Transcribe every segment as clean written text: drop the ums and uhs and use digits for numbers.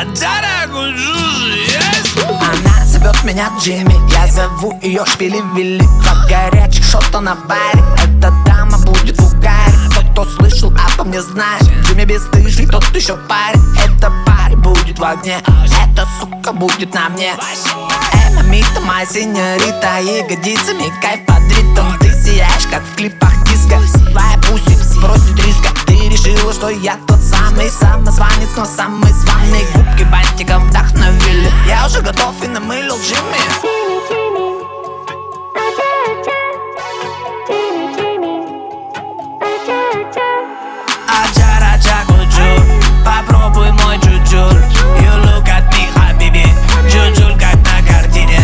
Она зовет меня Джимми, я зову ее Шпили-Вилли. Два горячих шота на баре, эта дама будет в угаре. Тот, кто слышал обо мне, знает, Джимми бесстыжий, тот еще парень. Эта парень будет в огне, эта сука будет на мне. Мамита, моя сеньорита, ягодицами кайф под ритм. Ты сияешь, как в клипах диско. Твоя пуси просит риска. Ты решила, что я тот самый самозванец, но самый званый. Губки бантиком вдохновили. Я уже готов и намылил Джимми. Аджа-раджа гуджу, попробуй мой джуджуль. You look at me, хабиби, джуджуль как на картине.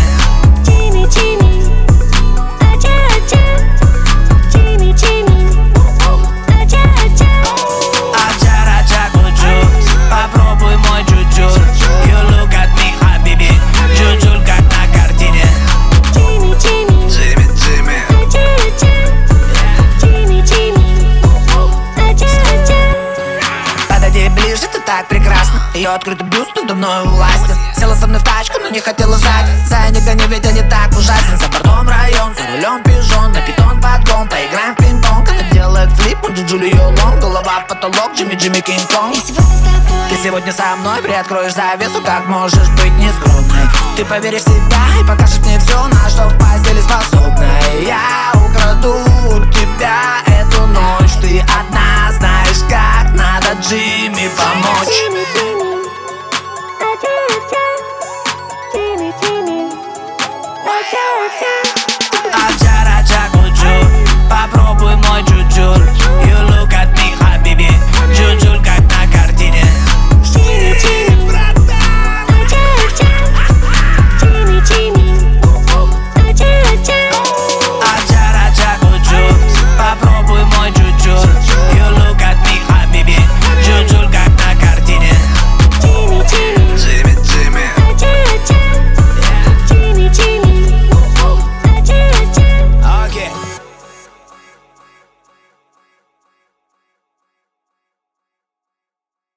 Аджа-раджа гуджу, попробуй мой джуджуль. You look at me, хабиби, джуджуль как на картине. Джимми, Джимми. Подойди ближе, ты так прекрасна. Ее открытый бюст надо мной властен. Села со мной в тачку, но не хотела сзади. Зай, не гони, ведь я не так ужасен. За бортом район, за рулем пижон. На питон подгон, поиграем в пинг-понг. Она делает флип, он джуджуль ее лонг. Голова потолок, Джимми, Джимми, Кинг-Конг. Ты сегодня со мной, приоткроешь завесу. Как можешь быть нескромной? Ты поверишь в себя и покажешь мне все, на что в постели способна. Я украду у тебя